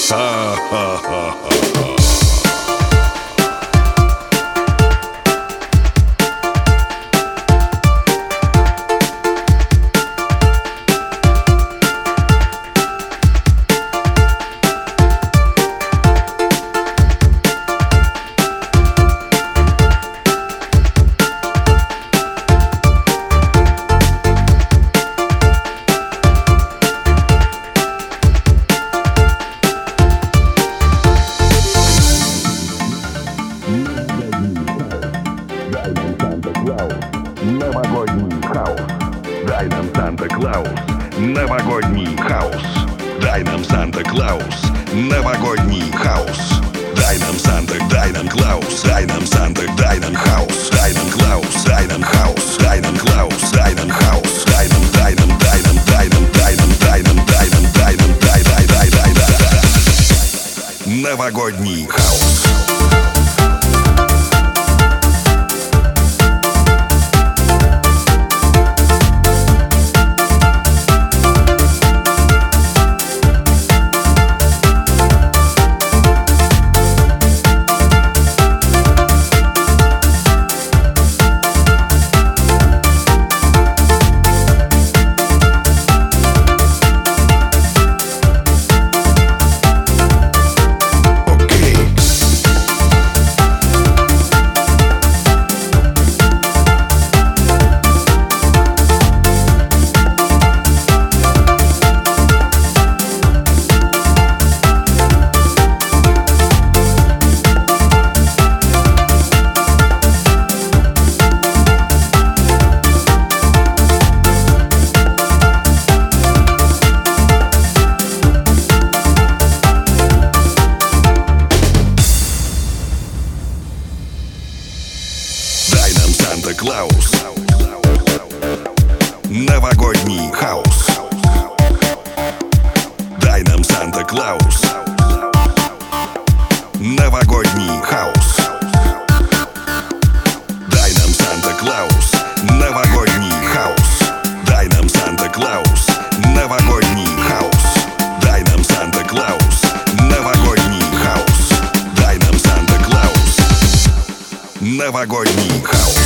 Новогодний хаос. Дай нам Санта-Клаус. Новогодний хаос. Дай нам Санта-Клаус. Новогодний хаос. Дай нам Санта, дай нам Клаус. Дай нам Санта, дай нам хаос. Дай нам Клаус, дай нам хаос. Дай нам Клаус, дай нам хаос. Дай нам, дай нам, дай нам, дай нам, дай нам, дай нам, дай нам, дай нам, дай, дай, дай, дай, дай. Новогодний хаос. Санта-Клаус. Новогодний хаос. Дай нам Санта-Клаус. Новогодний хаос. Дай нам Санта-Клаус. Новогодний хаос. Дай нам Санта-Клаус. Новогодний хаос. Дай нам Санта-Клаус. Новогодний хаос. Дай нам Санта-Клаус. Новогодний хаос.